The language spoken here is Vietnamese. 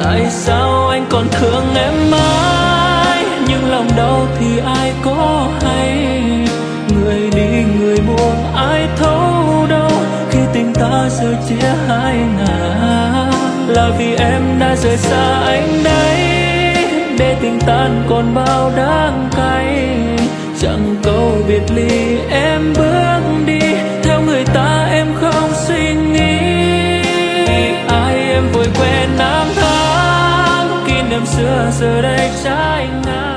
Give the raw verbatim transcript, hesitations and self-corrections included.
tại sao anh còn thương em mãi, nhưng lòng đau thì ai có hay. Người đi người buồn ai thấu đâu, khi tình ta giờ chia hai ngả. Là vì em đã rời xa anh đấy, để tình tan còn bao đắng cay. Chẳng câu biệt ly em bước đi,